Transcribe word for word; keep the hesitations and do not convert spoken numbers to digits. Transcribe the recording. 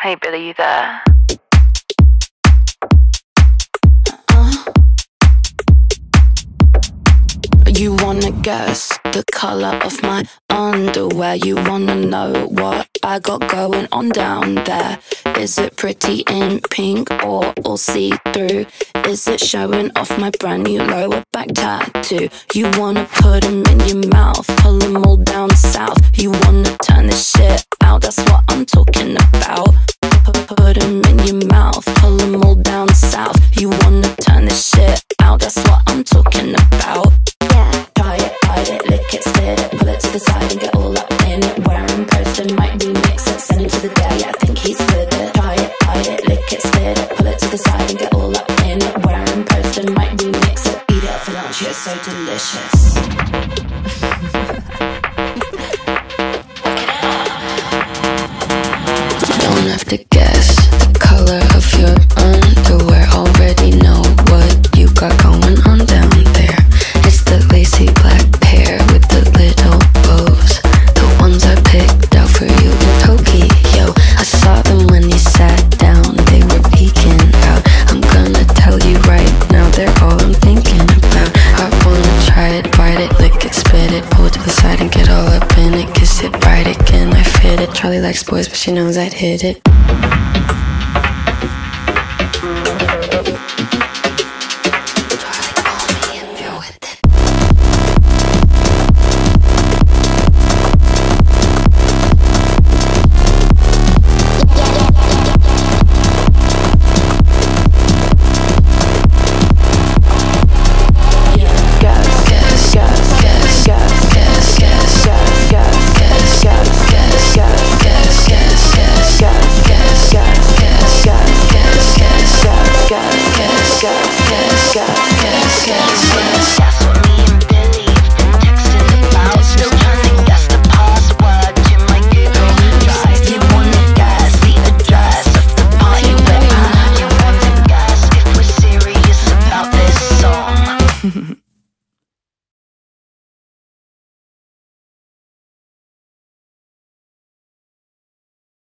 Hey Billy, you there? Uh, you wanna guess the color of my underwear? You wanna know what I got going on down there? Is it pretty in pink or all see-through? Is it showing off my brand new lower back tattoo? You wanna put them in your mouth, pull them all down south. You wanna turn this shit out, that's what I'm talking about. Put them in your mouth, pull them all down south. You wanna turn this shit out, that's what I'm talking about. Yeah. Try it, bite it, lick it, spit it, pull it to the side and get all up in it. Wear and post and might remix it, send him to the day, I think he's with it. Try it, bite it, lick it, spit it, pull it to the side and get all up in it. Wear and post and might remix it, eat it for lunch, it's so delicious. Don't have to guess the color of your underwear. Already know what you got going on down there. It's the lacy black pair with the little bows, the ones I picked out for you in Tokyo. I saw them when you sat down, they were peeking out. I'm gonna tell you right now, they're all I'm thinking about. I wanna try it, bite it, lick it, spit it, pull it to the side and get all up in it. Kiss it, ride it, can I fit it? Charlie likes boys, but she knows I'd hit it.